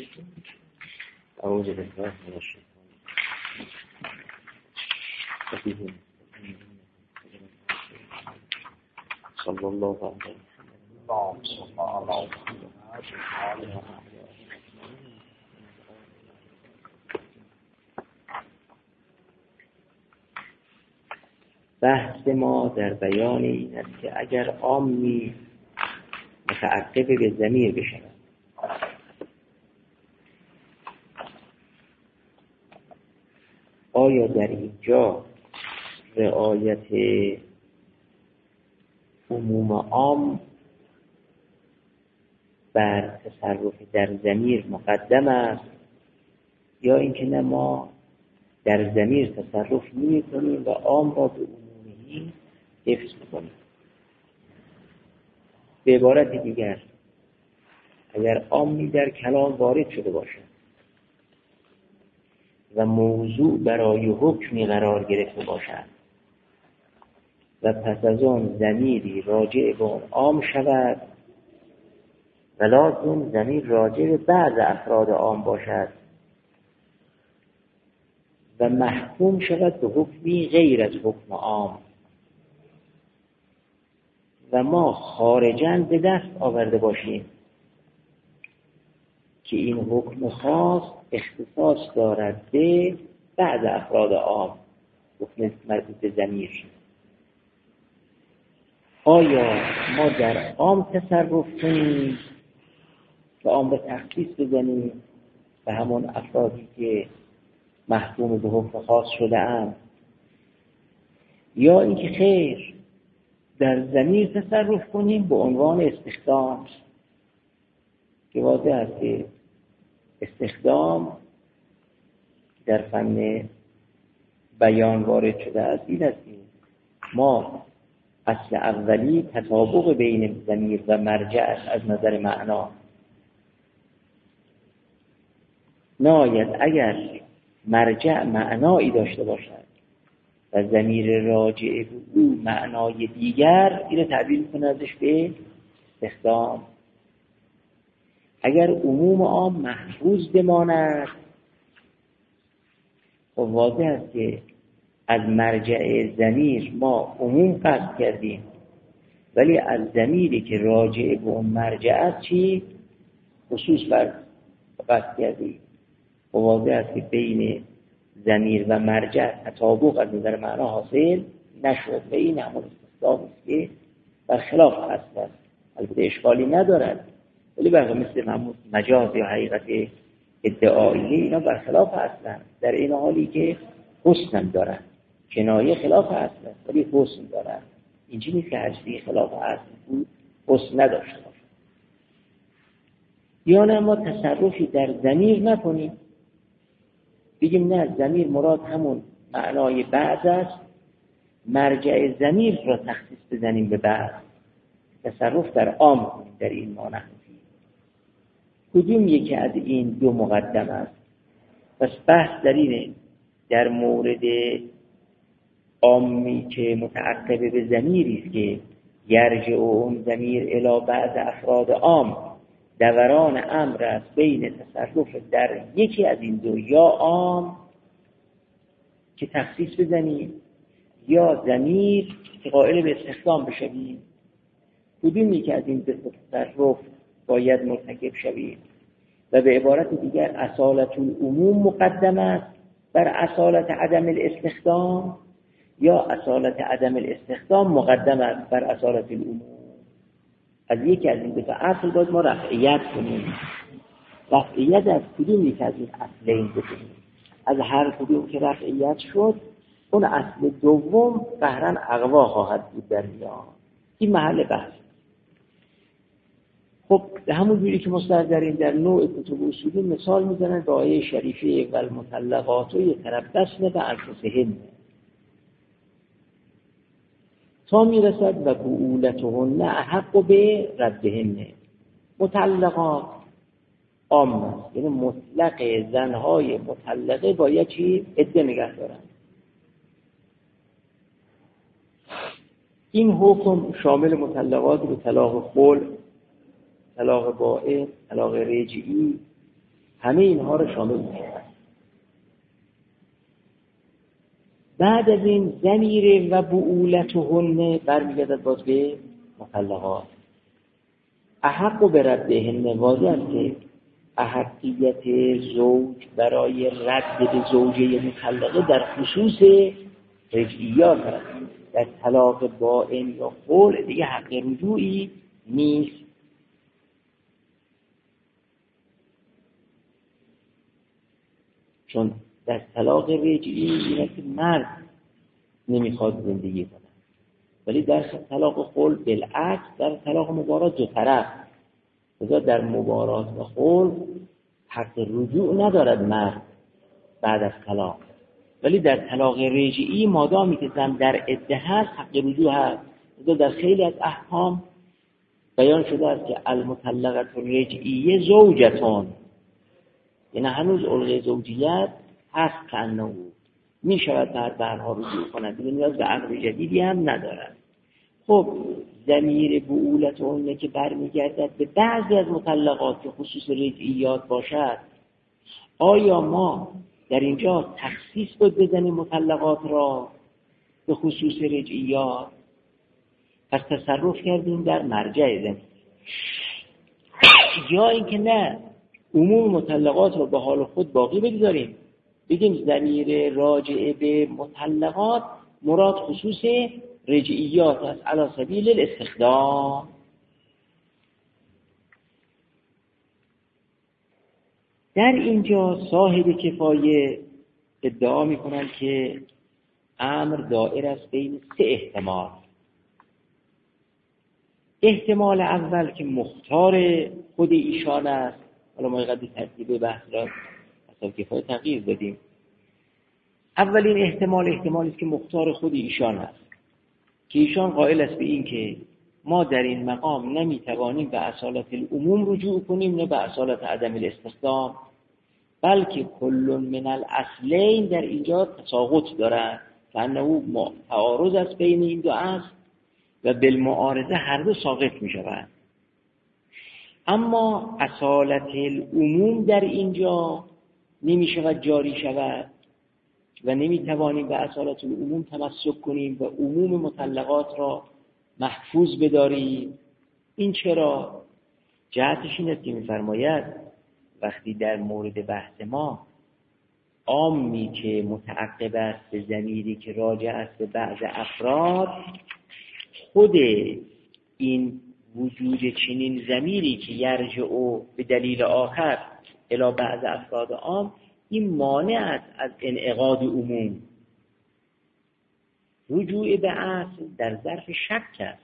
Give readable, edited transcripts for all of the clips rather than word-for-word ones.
أعوذ بالله من الشيطان الرجيم. صلى الله عليه وسلم. بحث ما در بیان این است که اگر عامی متعقب به ضمیر بشود، آیا در اینجا رعایت عموم عام بر تصرف در ضمیر مقدم است، یا اینکه نه ما در ضمیر تصرف نمی‌کنیم و عام را به عمومی حفظ می‌کنیم؟ به عبارت دیگر، اگر عامی در کلام وارد شده باشد و موضوع برای حکمی قرار گرفته باشد و پس از آن ضمیری راجع به آن عام شود، ولکن ضمیر راجع به بعض افراد عام باشد و محکوم شود به حکمی غیر از حکم عام و ما خارجاً به دست آورده باشیم که این حکم خاص اختصاص دارد به بعض افراد عام، حکم مربوط به ضمیر، آیا ما در عام تصرف کنیم و عام به تخصیص بزنیم به همون افرادی که محکوم به حکم خاص شده اند، یا اینکه خیر در ضمیر تصرف کنیم به عنوان استخدام، که واضح است که استخدام در فن بیان وارد شده است. این است که ما اصل اولی تطابق بین ضمیر و مرجع از نظر معنا. ناید اگر مرجع معنایی داشته باشد و ضمیر راجع به او معنای دیگر، اینو تعبیر می‌کنه ازش به استخدام. اگر عموم عام محفوظ بماند، خب واضح است که از مرجع ضمیر ما عموم قصد کردیم، ولی از ضمیری که راجع به اون مرجع است چی؟ خصوص بر قصد کردیم. خب واضح است که بین ضمیر و مرجع تطابق از نظر معنا حاصل نشد و این همون استثناء است که برخلاف اصل است. البته اشکالی ندارد، ولی برای مثل همون مجاز یا حقیقت ادعایی اینا برخلاف اصل، در این حالی که حسن دارد. کنایه خلاف اصل است ولی حسن دارد. اینجا نیست که هر چیزی خلاف اصل بود حسن نداشته باشه. یا نه ما تصرفی در ضمیر نکنیم، بگیم نه ضمیر مراد همون معنای بعض است، مرجع ضمیر را تخصیص بزنیم به بعض، تصرف در عام کنیم در این معنی. کدوم یکی از این دو مقدم است؟ پس بحث در اینه، در مورد عامی که متعقب به ضمیری است که یرجع اون ضمیر الی بعض افراد عام، دوران امر است بین تصرف در یکی از این دو، یا عام که تخصیص بزنیم یا ضمیر که قائل به استخدام بشویم. کدومی که از این دو تصرف باید مرتکب شویم؟ و به عبارت دیگر اصالت العموم مقدم است بر اصالت عدم الاستخدام، یا اصالت عدم الاستخدام مقدم است بر اصالت العموم؟ از یکی از این دو اصل باید ما رفعیت کنیم. رفعیت از کدومی که از این اصلین بکنیم؟ از هر کدوم که رفعیت شد، اون اصل دوم قهرن اقوا خواهد بود در میان. این محل بحث. خب همون جوری که مستعد داریم در نوع کتب اصولی مثال میزنن به آیه شریفه و المطلقات یتربصن بانفسهن تا میرسد و بعولتهن احق به ردهن. مطلقات عام است، یعنی مطلق زنهای مطلقه باید چی؟ عده نگه دارن. این حکم شامل مطلقات به طلاق خلع، طلاق بائن، طلاق رجعی، همه اینها رو شامل میشه. بعد از این ضمیر و بعولتهن برمیگردد باز به مطلقات. احق به ردهن، واضح است که احقیت زوج برای رد به زوجه مطلقه در خصوص رجعیات است. در طلاق بائن یا خلع دیگه حق رجوعی نیست. چون در طلاق رجعی اینه که مرد نمیخواد زندگی کنه، ولی در طلاق خلع بالعکس، در طلاق مبارات دو طرف، لذا در مبارات و خلع حق رجوع ندارد مرد بعد از طلاق، ولی در طلاق رجعی مادامی که زن در عده هست حق رجوع هست. لذا در خیلی از احکام بیان شده است که المطلقه الرجعیه زوجتون، یعنی هنوز علقه زوجیت هست که انه می شود بعد برها رجوع کند، دیگه نیاز به عقد جدیدی هم ندارد. خب ضمیر بعولتهن که برمیگردد به بعضی از مطلقات که خصوص رجعیات باشد، آیا ما در اینجا تخصیص بود بزنیم مطلقات را به خصوص رجعیات؟ پس تصرف کردیم در مرجع ضمیر، یا اینکه نه عموم مطلقات رو به حال خود باقی بگذاریم، بگیم ضمیر راجع به مطلقات مراد خصوص رجعیات است علی سبیل الاستخدام. در اینجا صاحب کفایه ادعا می‌کنند که امر دائر است بین سه احتمال. احتمال اول که مختار خود ایشان است، حالا ما قدری ترتیب بحث را اصلا کفایه تغییر بدیم. اولین احتمالی است که مختار خود ایشان است، که ایشان قائل است به این که ما در این مقام نمیتوانیم به اصالت العموم رجوع کنیم نه به اصالت عدم الاستخدام، بلکه کل من الاصلین در اینجا تساقط دارد که انه تعارض است بین این دو اصل و بالمعارضه هر دو ساقط می شود. اما اصالت العموم در اینجا نمی شود جاری شود و نمی توانیم به اصالت العموم تمسک کنیم و عموم مطلقات را محفوظ بداریم. این چرا؟ جهتش این است که می فرماید وقتی در مورد بحث ما عامی که متعقب است به ضمیری که راجع است به بعض افراد، خود این وجود چنین ضمیری که یرجع به دلیل آخر الی بعض افراد عام، این مانع است از انعقاد عموم. رجوع به اصل در ظرف شک است،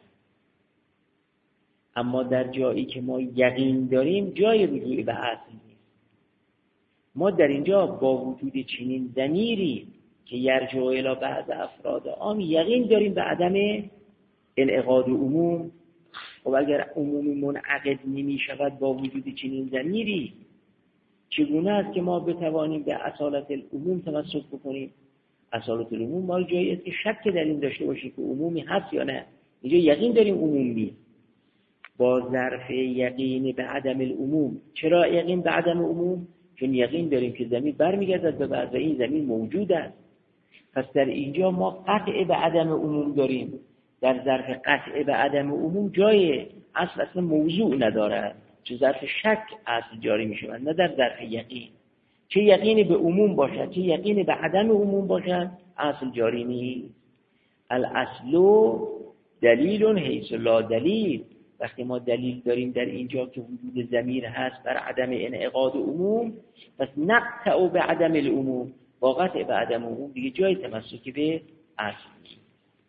اما در جایی که ما یقین داریم جای رجوع به اصل نیست. ما در اینجا با وجود چنین ضمیری که یرجع الی بعض افراد عام یقین داریم به عدم انعقاد عموم. خب اگر عموم منعقد نمی شود با وجود چنین ضمیری، چگونه است که ما بتوانیم به اصالت العموم تمسک بکنیم؟ اصالت العموم ما جایی است که شک در این داشته باشیم که عمومی هست یا نه. اینجا یقین داریم عموم نیست، با ظرف یقین به عدم العموم. چرا یقین به عدم عموم؟ چون یقین داریم که ضمیر برمیگردد به بعض این ضمیر موجود است. پس در اینجا ما قطع به عدم عموم داریم. در ظرف قطع به عدم عموم جای اصلا موضوع ندارد، چه ظرف شک اصل جاری می شود نه در ظرف یقین. چه یقینی به عموم باشد چه یقینی به عدم عموم باشد اصل جاری نیست. الاصل دلیل حیث لا دلیل. وقتی ما دلیل داریم در اینجا که وجود ضمیر هست بر عدم انعقاد عموم، پس نقطع به عدم العموم، با قطع به عدم عموم دیگه جای تمسک به اصل نیست.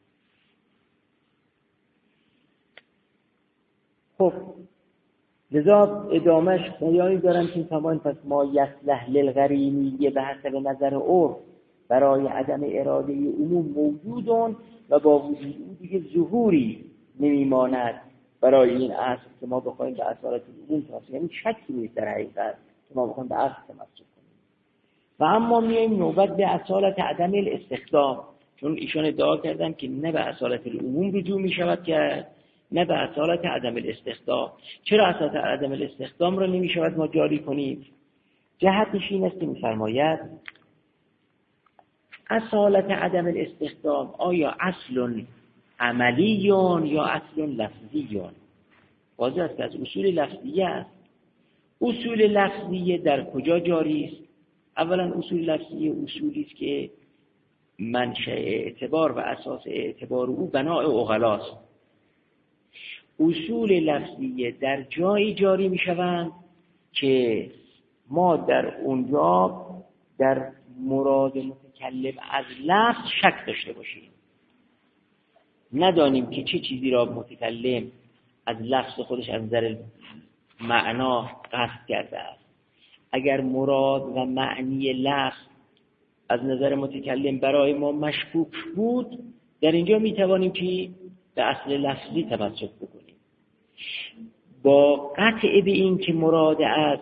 خب لذا ادامهش بیانی دارم که تمام پس ما یصلح للغرینی به حسب نظر عرف برای عدم اراده عموم موجودون و با وجود او دیگه ظهوری نمیماند برای این اصل که ما بخوایم به اصالت عموم تمسک، یعنی شکی نیست در حقیقت که ما بخوایم به اصل تمسک کنیم. و اما میایم نوبت به اصالت عدم الاستخدام، چون ایشان ادعا کردن که نه به اصالت العموم رجوع می شود که نه به اصالت عدم الاستخدام. چرا اصالت عدم الاستخدام را نمی شود ما جاری کنیم؟ جهتش این است که می‌فرماید اصالت عدم الاستخدام آیا اصل عملی یا اصل لفظی؟ واضح است که از اصول لفظیه است. اصول لفظیه در کجا جاری است؟ اولا اصول لفظیه اصولی است که منشأ اعتبار و اساس اعتبار او بناء عقلاست. اصول لفظیه در جایی جاری می شوند که ما در اونجا در مراد متکلم از لفظ شک داشته باشیم، ندانیم که چه چیزی را متکلم از لفظ خودش از نظر معنا قصد کرده است. اگر مراد و معنی لفظ از نظر متکلم برای ما مشکوک بود، در اینجا میتوانیم که به اصل لفظی تمسک بکنیم. با قطع به این که مراد از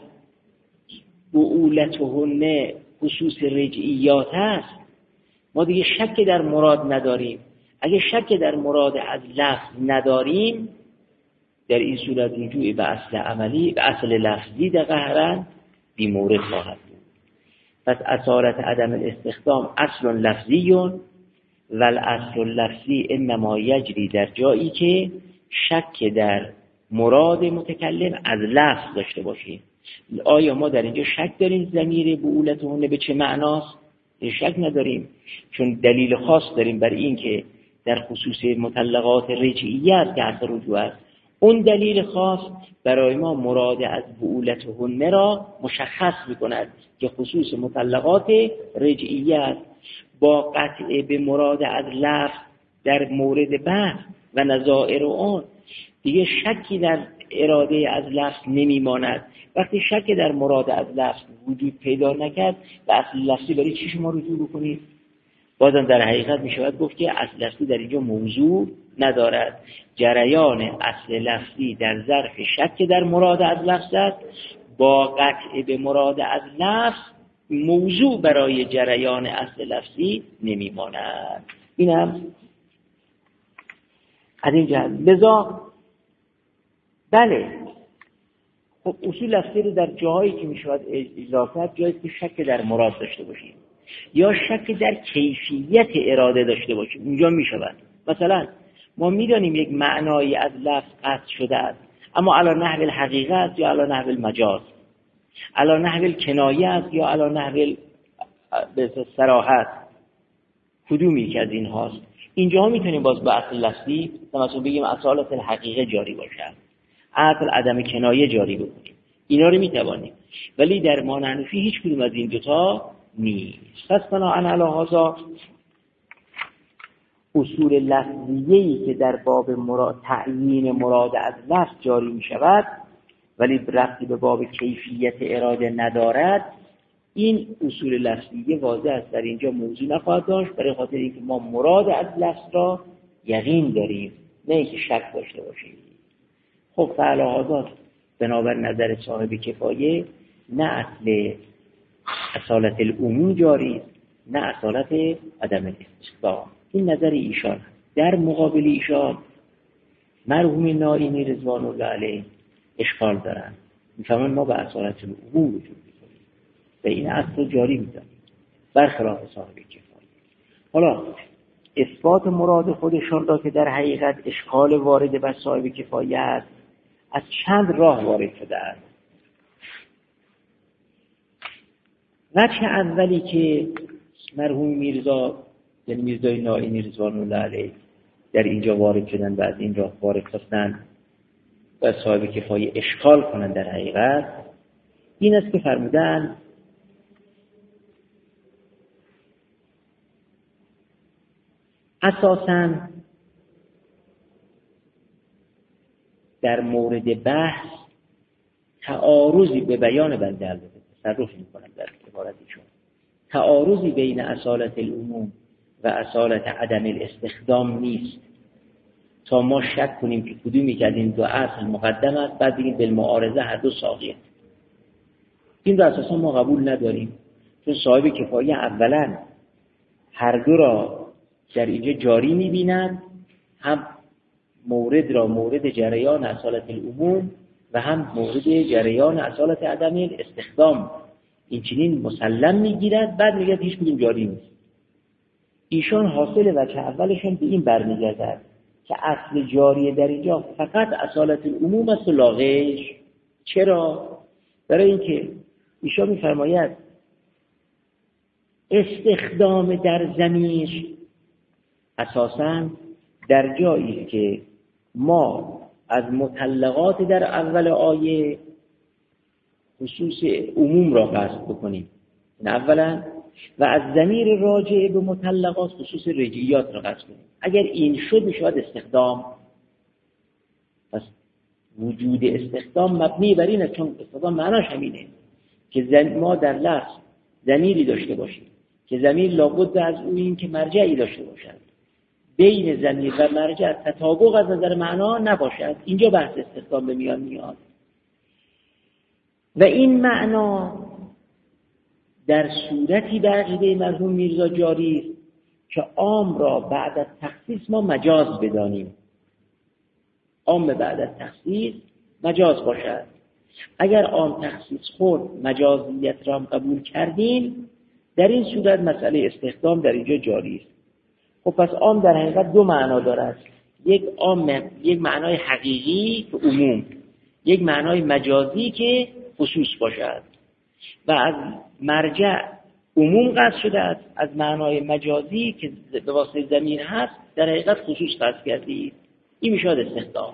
بعولتهن خصوص رجعیات است، ما دیگه شک در مراد نداریم. اگه شک در مراد از لفظ نداریم، در این صورت رجوع به اصل عملی، به اصل لفظی در قهرن بی مورد خواهد بود. پس اصالت عدم الاستخدام اصل لفظی و الاصل لفظی انما یجری در جایی که شک در مراد متکلم از لفظ داشته باشیم. آیا ما در اینجا شک داریم ضمیر بعولتهن به چه معناست؟ شک نداریم، چون دلیل خاص داریم بر این که در خصوص مطلقات رجعیت که اصل رجوع است. اون دلیل خاص برای ما مراد از بعولتهن را مشخص می‌کند که خصوص مطلقات رجعیت. با قطع به مراد از لفظ در مورد بحث و نظائر اون دیگه شکی در اراده از لفظ نمیماند. وقتی شک در مراد از لفظ وجود پیدا نکرد، به اصل لفظی برای چی شما رجوع بکنید؟ بازم در حقیقت می شود گفت که اصل لفظی در اینجا موضوع ندارد. جریان اصل لفظی در ظرف شک در مراد از لفظ است، با قطع به مراد از لفظ موضوع برای جریان اصل لفظی نمی ماند. اینم از این جهت. لذا بله، خب اصول لفظی رو در جاهایی که می شود اجرا کرد، جایی که شک در مراد داشته باشیم یا شک در کیفیت اراده داشته باشیم، اونجا می شود. مثلا ما می دانیم یک معنایی از لفظ قصد شده است، اما علی نحو الحقیقت یا علی نحو المجاز، علی نحو الکنایه است یا علی نحو الصراحت، کدومی که از این هاست؟ اینجا می تونیم باز با اصل لفظی مثلا بگیم اصالت الحقیقه جاری باشد، اصل عدم کنایه جاری بکنیم، اینا رو می توانیم. ولی در ما حنفی هیچ کدوم از این دوتا نیست. پس بنابراین علی هذا اصول لفظیه‌ای که در باب تعیین مراد از لفظ جاری می شود ولی ربطی به باب کیفیت اراده ندارد، این اصول لفظیه واضح است در اینجا موضوع نخواهد داشت، برای خاطر اینکه ما مراد از لفظ را یقین داریم، نه اینکه شک داشته باشیم. خب فعلی هذا بنابر نظر صاحب کفایه نه اصل اصالت العموم جاری، نه اصالت عدم الاستخدام. این نظر ایشان. در مقابل ایشان مرحوم نائینی رضوان الله علیه اشکال دارن، میفهمن ما به اصالت العموم وجود میکنیم و این اصل جاری میدانیم برخلاف صاحب کفایه. حالا اثبات مراد خودشان را که در حقیقت اشکال وارد بر صاحب کفایه است، از چند راه وارد شده است. وجه اولی که مرحوم میرزا یعنی میرزای نائینی رضوان الله علیه در اینجا وارد شدن و از این راه وارد شدن و صاحب کفایه اشکال کنند در حقیقت این است که فرمودن اساساً در مورد بحث تعارضی به بیان بنده البته تصرف می‌کنند در عبارتشون، تعارضی بین اصالت العموم و اصالت عدم الاستخدام نیست تا ما شک کنیم که کدومی که از این دو اصل مقدم است، بعد بگیم بالمعارضه هر دو ساقیه. این رو اساسا ما قبول نداریم، چون صاحب کفایه اولا هر دو را در اینجا جاری می‌بیند، هم مورد را مورد جریان اصالت العموم و هم مورد جریان اصالت عدم الاستخدام این چنین مسلم میگیرد، بعد میگه هیچ کدوم جاری نیست. ایشان حاصل وجه اولشون به این برمیگردد که اصل جاری در اینجا فقط اصالت العموم است و لا غیر. چرا؟ برای اینکه ایشان میفرماید استخدام در ضمیر اساساً در جایی که ما از مطلقات در اول آیه خصوص عموم را قصد بکنیم، این اولا، و از ضمیر راجع به مطلقات خصوص رجعیات را قصد کنیم. اگر این شد میشود استخدام. پس وجود استخدام مبنی بر اینه، چون استخدام معناش همینه که ما در لفظ ضمیری داشته باشیم که ضمیر لابد از او این که مرجعی داشته باشد، بین ضمیر و مرجع تطابق از نظر معنا نباشد. اینجا بحث استخدام به میان میاد و این معنا در صورتی به عقیده مرحوم میرزا جاری است که عام را بعد از تخصیص ما مجاز بدانیم. عام بعد از تخصیص مجاز باشد. اگر عام تخصیص خورد مجازیت را قبول کردیم، در این صورت مسئله استخدام در اینجا جاری است. خب پس عام در حقیقت دو معنا دارد، یک معنای حقیقی که عموم، یک معنای مجازی که خصوص باشد. و از مرجع عموم قصد شده است، از معنای مجازی که به واسطه ضمیر هست در حقیقت خصوص قصد کردید. این میشد استخدام.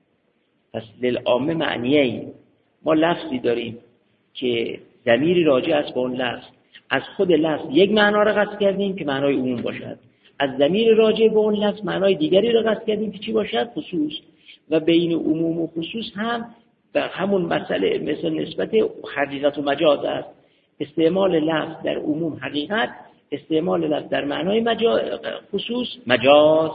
پس للعامه معنیه ما لفظی داریم که ضمیری راجع است به اون لفظ، از خود لفظ یک معنا را قصد کردیم که معنای عموم باشد، از ضمیر راجع به اون لفظ معنای دیگری را قصد کردیم که چی باشد؟ خصوص. و بین عموم و خصوص هم به همون مسئله مثل نسبت حقیقت و مجاز است. استعمال لفظ در عموم حقیقت، استعمال لفظ در معنای خصوص مجاز.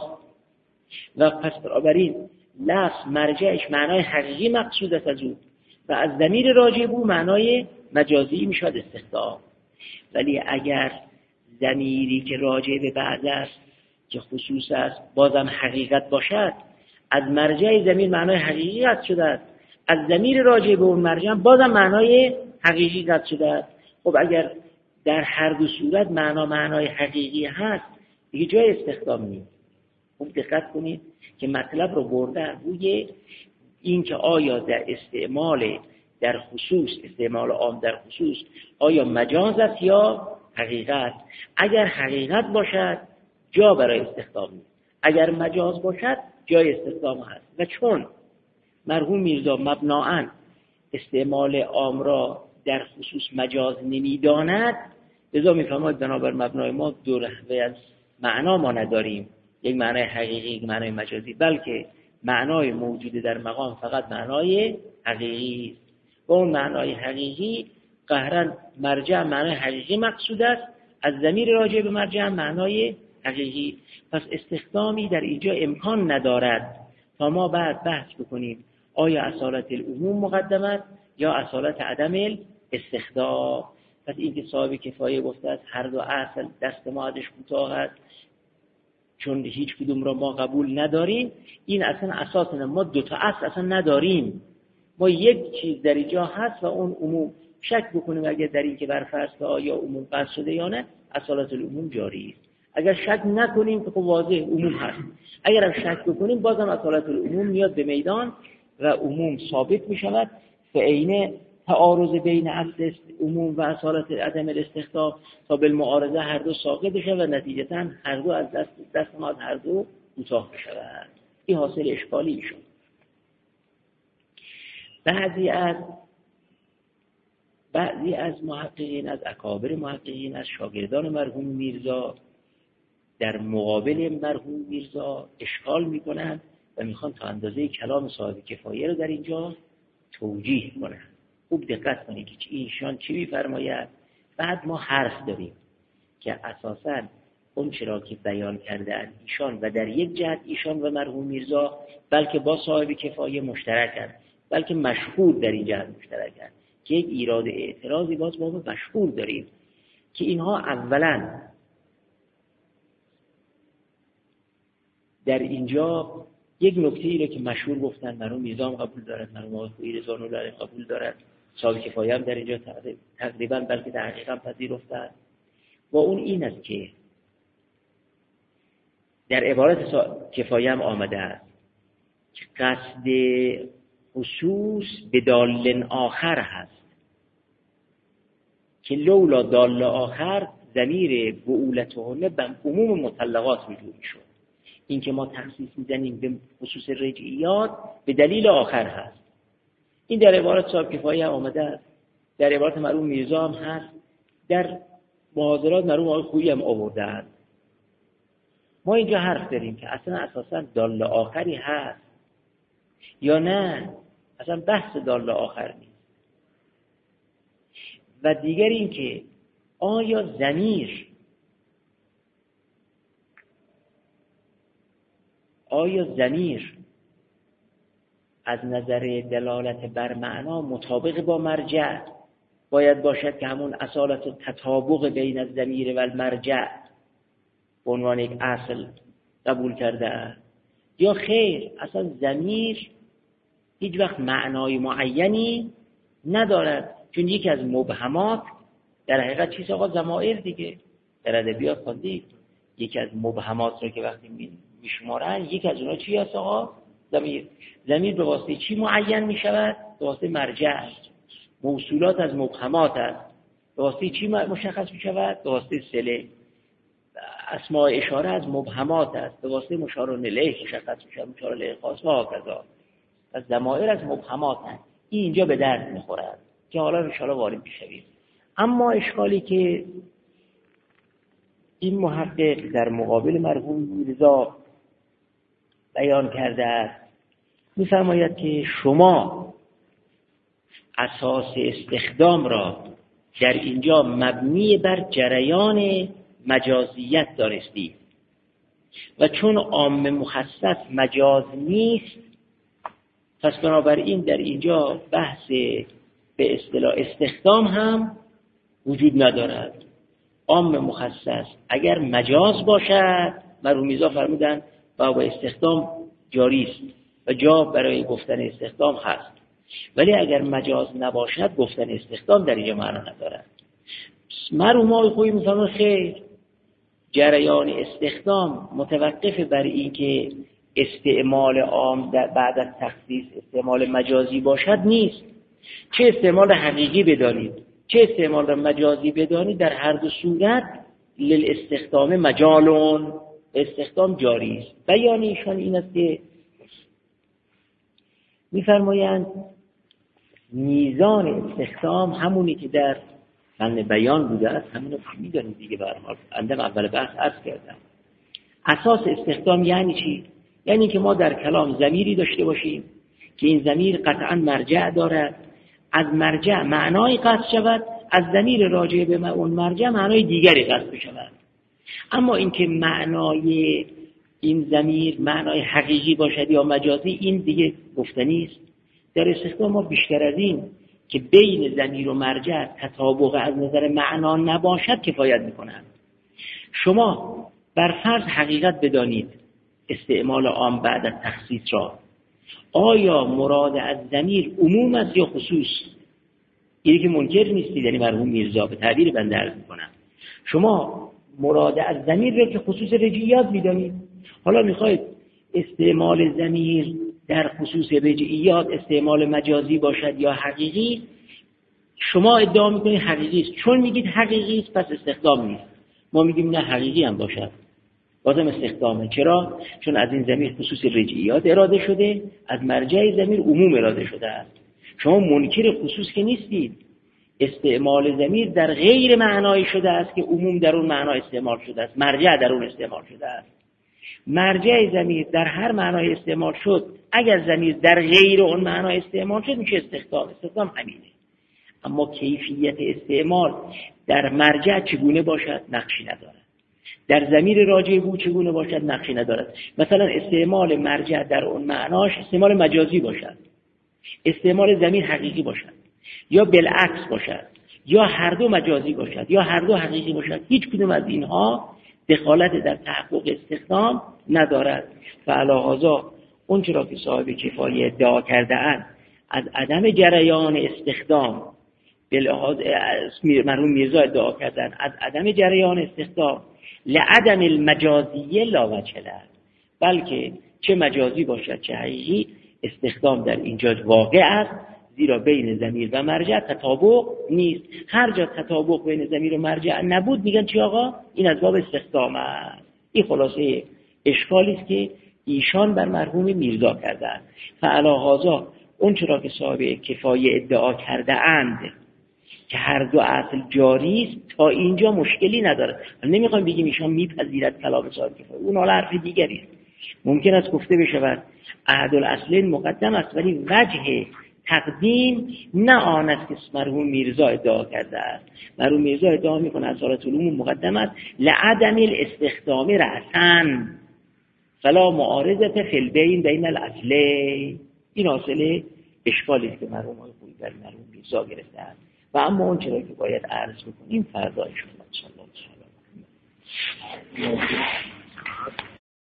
و پس بنابراین لفظ مرجعش معنای حقیقی مقصود است از او و از ضمیر راجع به او معنای مجازی میشد استخدام. ولی اگر ضمیری که راجع به بعد است که خصوص است بازم حقیقت باشد، از مرجع ضمیر معنای حقیقی قطع شده است، از ضمیر راجع به اون مرجع بازم معنای حقیقی قطع شده است. خب اگر در هر دو صورت معنای حقیقی هست دیگه جای استخدام نیست. خوب دقت کنید که مطلب رو بردن روی این که آیا در استعمال در خصوص، استعمال عام در خصوص، آیا مجاز است یا حقیقت. اگر حقیقت باشد جا برای استخدام نیست، اگر مجاز باشد جای استخدام هست. و چون مرحوم میرزا مبناً استعمال عام را در خصوص مجاز نمیداند، لذا میفهمد بنابر مبنای ما دو رهبه از معنا ما نداریم، یک معنای حقیقی، یک معنای مجازی، بلکه معنای موجود در مقام فقط معنای حقیقی است. و اون معنای حقیقی قهرن مرجع معنای حقیقی مقصود است، از ضمیر راجع به مرجع معنای حقیقی. پس استخدامی در اینجا امکان ندارد تا ما بعد بحث بکنیم آیا اصالت العموم مقدم است یا اصالت عدم استخدام. پس این که صاحب کفایه گفته است هر دو اصل دست ما ازش کوتاه است چون هیچ کدوم را ما قبول نداریم، این اصلا اساس نه. ما دو تا اصل اصلا نداریم، ما یک چیز در اینجا هست و اون عموم. شک بکنیم اگر در این که برفرض که آیا عموم قصد شده یا نه، اصالت العموم جاری است. اگر شک نکنیم که خب واضح عموم هست، اگر هم شک بکنیم بازم اصالت العموم میاد به میدان و عموم ثابت می شود. فعین تعارض بین اصل عموم و اصالت عدم الاستخدام تا بالمعارضه هر دو ساقط بشه و نتیجتا هر دو از دست ما از هر دو کوتاه بشود. این حاصل اشکالی شد. بعضی از محققین، از اکابر محققین، از شاگردان مرحوم میرزا در مقابل مرحوم میرزا اشکال میکنند و میخوان تا اندازه کلام صاحب کفایه رو در اینجا توجیه کنند. خوب دقت کنید که ایشان چی میفرماید. بعد ما حرف داریم که اساساً اون چرا که بیان کرده ایشان و در یک جهت ایشان و مرحوم میرزا بلکه با صاحب کفایه مشترکند، بلکه مشهور در این جهت مشترکند که یک ایراد اعتراضی باز با ما مشهور داریم که اینها اولاً در اینجا یک نکته ای رو که مشهور گفتن، مرحوم میرزا قبول دارد، مرحوم آقای رضوان الله قبول دارد، صاحب کفایه هم در اینجا تقریبا بلکه در حقیقت پذیرفتن و اون این است که در عبارت کفایه هم آمده است که قصد خصوص به دال آخر هست که لولا دال آخر ضمیر بعولتهن به عموم مطلقات رجوع میشد. این که ما تخصیص میزنیم به خصوص رجعیات به دلیل آخر هست. این در عبارت صاحب کفایه آمده است، در عبارت مرحوم میرزا هم هست، در محاضرات مرحوم آقای خویی هم آورده است. ما اینجا حرف داریم که اصلا اساسا دال آخری هست یا نه، اصلا بحث دال آخر نیست. و دیگر این که آیا ضمیر از نظر دلالت بر معنا مطابق با مرجع باید باشد که همون اصالت و تطابق بین الضمیر و المرجع به عنوان یک اصل قبول کرده است، یا خیر اصلا ضمیر هیچ وقت معنای معینی ندارد، چون یکی از مبهمات در حقیقت چیز آقا ضمائر دیگه در ادبیات خواندید، یکی از مبهمات رو که وقتی میشمارن یکی از اونها چی هست آقا؟ ضمیر به واسطه چی معین میشود؟ به واسطه مرجع. موصولات از مبهمات است، به واسطه چی مشخص میشود؟ به واسطه صله. اسماء اشاره از مبهمات است، به واسطه مشار الیه مشخص میشود، مشار الیه خاص و هکذا. از ضمائر از مبهمات است. این اینجا به درد میخورد که حالا ان شاءالله وارد میشویم. اما اشکالی که این محقق در مقابل مرحوم میرزا بیان کرده است، می‌فرماید که شما اساس استخدام را در اینجا مبنی بر جریان مجازیت دانستید و چون عام مخصص مجاز نیست، پس بنابراین در اینجا بحث به اصطلاح استخدام هم وجود ندارد. عام مخصص اگر مجاز باشد، مرحوم میرزا فرمودن باب استخدام جاری است و جا برای گفتن استخدام هست، ولی اگر مجاز نباشد گفتن استخدام در اینجا معنا ندارد. مرحوم آقای خویی میفرمایند خیر، جریان استخدام متوقف بر این که استعمال عام بعد از تخصیص استعمال مجازی باشد نیست. چه استعمال حقیقی بدانید چه استعمال مجازی بدانید، در هر دو صورت للاستخدام مجالون، استخدام جاری است. بیان ایشان این است که می‌فرمایند میزان استخدام همونی که در فن بیان بوده است، همونو می‌دانید دیگه. به هر حال اندم اول بحث عرض کردم اساس استخدام یعنی چی؟ یعنی که ما در کلام ضمیری داشته باشیم که این ضمیر قطعا مرجع دارد، از مرجع معنای قصد شود، از ضمیر راجع به اون مرجع معنای دیگری قصد شود. اما اینکه معنای این ضمیر معنای حقیقی باشد یا مجازی، این دیگه گفتنی است. در استخدام ما بیشتر از این که بین ضمیر و مرجع تطابق از نظر معنا نباشد کفایت می‌کنند. شما بر فرض حقیقت بدانید استعمال عام بعد از تخصیص را، آیا مراد از ضمیر عموم است یا خصوص؟ اینی که منکر نیستید، یعنی مرحوم میرزا به تعبیر بنده عرض می‌کنم، شما مراد از ضمیر را که خصوص رجعیات می‌دانید، حالا می‌خواید استعمال ضمیر در خصوص رجعیات استعمال مجازی باشد یا حقیقی، شما ادعا می‌کنید حقیقی است. چون میگید حقیقی است پس استخدام نیست. ما میگیم نه، حقیقی هم باشد بازم استخدامه. چرا؟ چون از این ضمیر خصوص رجعیات اراده شده، از مرجع ضمیر عموم اراده شده است. شما منکر خصوص که نیستید. استعمال ضمیر در غیر معنای شده است که عموم در اون معنا استعمال شده است، مرجع در اون استعمال شده است. مرجع ضمیر در هر معنای استعمال شد، اگر ضمیر در غیر اون معنا استعمال شد میشه استخدام. استخدام همینه. اما کیفیت استعمال در مرجع چگونه باشد نقشی ندارد، در ضمیر راجع به چگونه باشد نقشی ندارد. مثلا استعمال مرجع در اون معناش استعمال مجازی باشد، استعمال ضمیر حقیقی باشد، یا بالعکس باشد، یا هر دو مجازی باشد، یا هر دو حقیقی باشد، هیچ کدوم از اینها دخالت در تحقق استخدام ندارد. فعلی هذا اون چرا که صاحب کفایه ادعا کرده اند از عدم جریان استخدام به لحاظ مرحوم میرزا ادعا کردن از عدم جریان استخدام لعدم المجازیه لا وجه له، بلکه چه مجازی باشد چه حقیقی استخدام در اینجا واقع است، زیرا بین ضمیر و مرجع تطابق نیست. هر جا تطابق بین ضمیر و مرجع نبود میگن چی آقا؟ این از باب استخدام است. این خلاصه اشکالی است که ایشان بر مرحوم میرزا کردند. فعلا هذا اون چرا که صاحب کفایه ادعا کرده اند که هر دو اصل جاری است، تا اینجا مشکلی نداره. نمیخوایم بگیم ایشان میپذیرد کلام صاحب کفایه، اون حالا حرف دیگری است. ممکن است گفته بشود احد الاصلین مقدم است، ولی وجه تقدیم نه آن است که مرحوم میرزا ادعا کرده است. مرحوم میرزا ادعا میکنه اصالت علوم مقدم است لعدم الاستخدام رأساً فلا معارضه فی البین بین الاصلین. این حاصل اشکالی است که مرحوم خویی در مرحوم میرزا گرفته است. و اما اون چرا که باید عرض بکنیم فردا ان شاء الله.